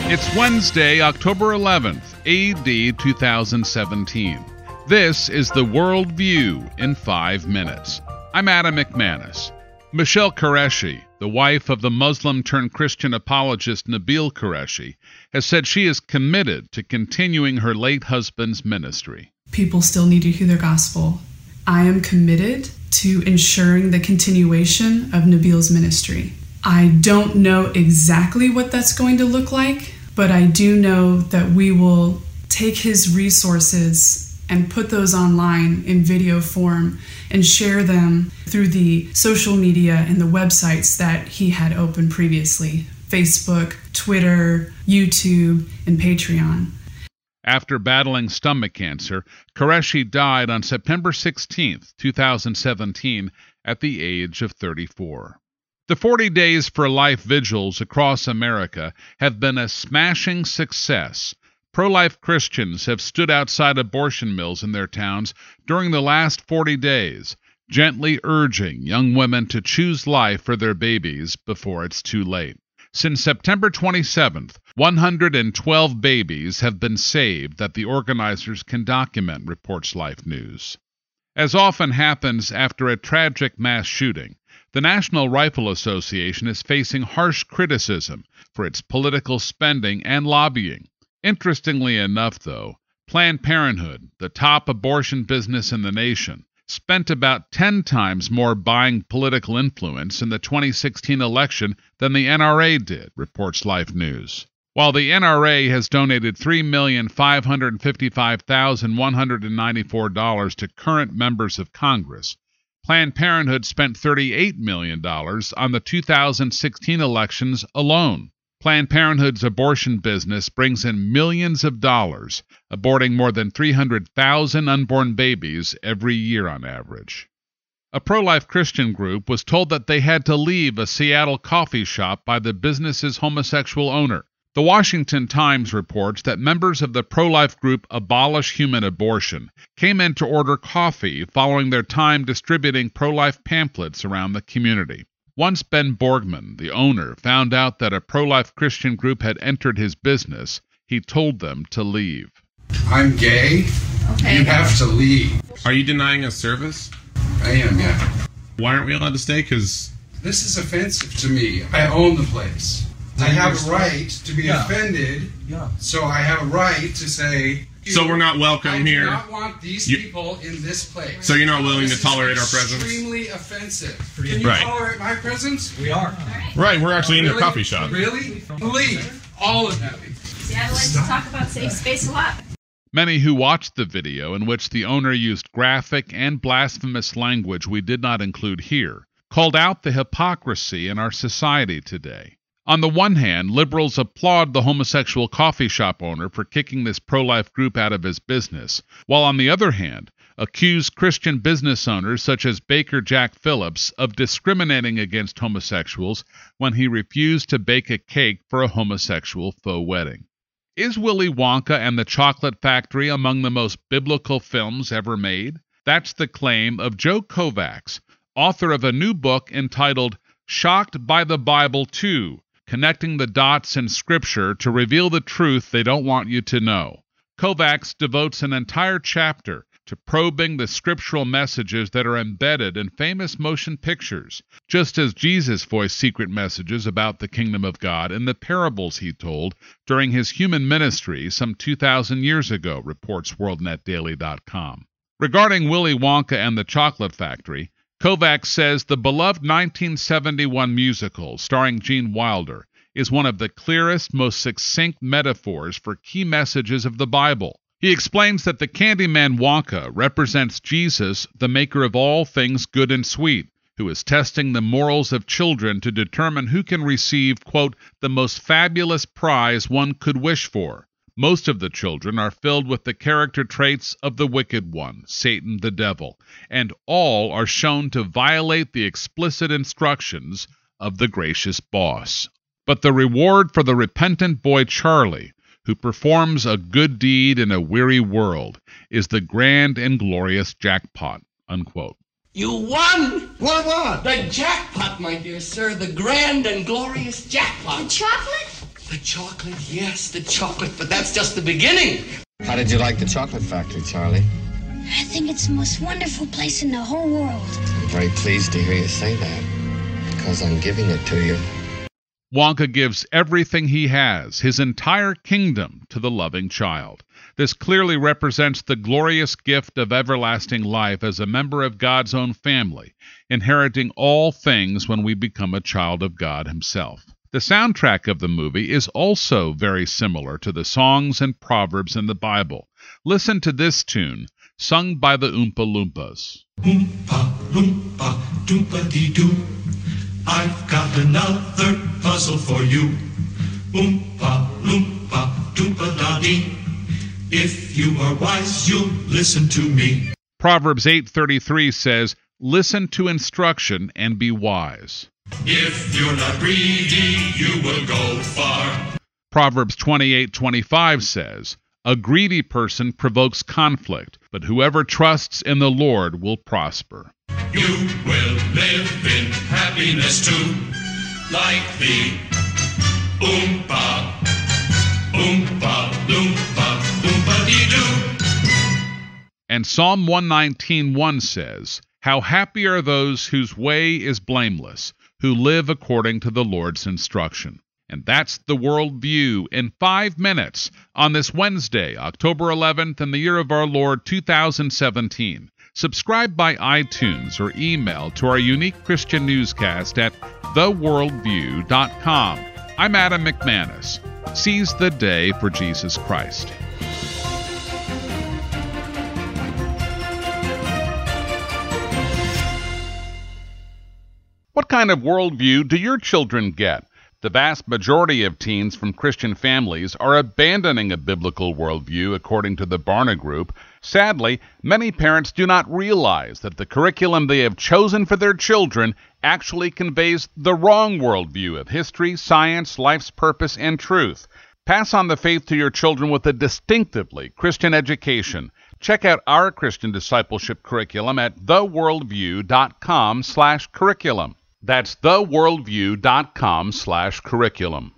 It's Wednesday, October 11th, A.D. 2017. This is the World View in 5 minutes. I'm Adam McManus. Michelle Qureshi, the wife of the Muslim-turned-Christian apologist Nabeel Qureshi, has said she is committed to continuing her late husband's ministry. People still need to hear their gospel. I am committed to ensuring the continuation of Nabeel's ministry. I don't know exactly what that's going to look like, but I do know that we will take his resources and put those online in video form and share them through the social media and the websites that he had opened previously: Facebook, Twitter, YouTube, and Patreon. After battling stomach cancer, Qureshi died on September 16, 2017, at the age of 34. The 40 Days for Life vigils across America have been a smashing success. Pro-life Christians have stood outside abortion mills in their towns during the last 40 days, gently urging young women to choose life for their babies before it's too late. Since September 27th, 112 babies have been saved that the organizers can document, reports Life News. As often happens after a tragic mass shooting, the National Rifle Association is facing harsh criticism for its political spending and lobbying. Interestingly enough, though, Planned Parenthood, the top abortion business in the nation, spent about 10 times more buying political influence in the 2016 election than the NRA did, reports Life News. While the NRA has donated $3,555,194 to current members of Congress, Planned Parenthood spent $38 million on the 2016 elections alone. Planned Parenthood's abortion business brings in millions of dollars, aborting more than 300,000 unborn babies every year on average. A pro-life Christian group was told that they had to leave a Seattle coffee shop by the business's homosexual owner. The Washington Times reports that members of the pro-life group Abolish Human Abortion came in to order coffee following their time distributing pro-life pamphlets around the community. Once Ben Borgman, the owner, found out that a pro-life Christian group had entered his business, he told them to leave. I'm gay. Okay. You have to leave. Are you denying us service? I am, yeah. Why aren't we allowed to stay? Because this is offensive to me. I own the place. I have a right to be offended, so I have a right to say... So we're not welcome here? I do not want these people in this place. So you're not willing to tolerate our presence? Extremely offensive. Can you tolerate my presence? We are. Right, we're actually in the coffee shop. Really? Leave. All of you. Seattle likes to talk about safe space a lot. Many who watched the video, in which the owner used graphic and blasphemous language we did not include here, called out the hypocrisy in our society today. On the one hand, liberals applaud the homosexual coffee shop owner for kicking this pro-life group out of his business, while on the other hand, accuse Christian business owners such as Baker Jack Phillips of discriminating against homosexuals when he refused to bake a cake for a homosexual faux wedding. Is Willy Wonka and the Chocolate Factory among the most biblical films ever made? That's the claim of Joe Kovacs, author of a new book entitled Shocked by the Bible 2, Connecting the Dots in Scripture to Reveal the Truth They Don't Want You to Know. Kovacs devotes an entire chapter to probing the scriptural messages that are embedded in famous motion pictures, just as Jesus voiced secret messages about the kingdom of God in the parables he told during his human ministry some 2,000 years ago, reports WorldNetDaily.com. Regarding Willy Wonka and the Chocolate Factory, Kovacs says the beloved 1971 musical starring Gene Wilder is one of the clearest, most succinct metaphors for key messages of the Bible. He explains that the Candyman Wonka represents Jesus, the maker of all things good and sweet, who is testing the morals of children to determine who can receive, quote, the most fabulous prize one could wish for. Most of the children are filled with the character traits of the wicked one, Satan the devil, and all are shown to violate the explicit instructions of the gracious boss. But the reward for the repentant boy Charlie, who performs a good deed in a weary world, is the grand and glorious jackpot, unquote. You won! What? The jackpot, my dear sir, the grand and glorious jackpot. The chocolate? The chocolate, yes, the chocolate, but that's just the beginning. How did you like the chocolate factory, Charlie? I think it's the most wonderful place in the whole world. I'm very pleased to hear you say that, because I'm giving it to you. Wonka gives everything he has, his entire kingdom, to the loving child. This clearly represents the glorious gift of everlasting life as a member of God's own family, inheriting all things when we become a child of God himself. The soundtrack of the movie is also very similar to the songs and proverbs in the Bible. Listen to this tune, sung by the Oompa Loompas. Oompa Loompa Doompa-dee-doo, I've got another puzzle for you. Oompa Loompa Doompa-da-dee, if you are wise, you'll listen to me. Proverbs 8:33 says, "Listen to instruction and be wise." If you're not greedy, you will go far. Proverbs 28:25 says, "A greedy person provokes conflict, but whoever trusts in the Lord will prosper." You will live in happiness too, like the Oompa, Oompa, Loompa, Oompa-dee-doo. And Psalm 119:1 says, "How happy are those whose way is blameless, who live according to the Lord's instruction." And that's the World View in 5 minutes on this Wednesday, October 11th, in the year of our Lord 2017. Subscribe by iTunes or email to our unique Christian newscast at theworldview.com. I'm Adam McManus. Seize the day for Jesus Christ. What kind of worldview do your children get? The vast majority of teens from Christian families are abandoning a biblical worldview, according to the Barna Group. Sadly, many parents do not realize that the curriculum they have chosen for their children actually conveys the wrong worldview of history, science, life's purpose, and truth. Pass on the faith to your children with a distinctively Christian education. Check out our Christian discipleship curriculum at theworldview.com/curriculum. That's theworldview.com/curriculum.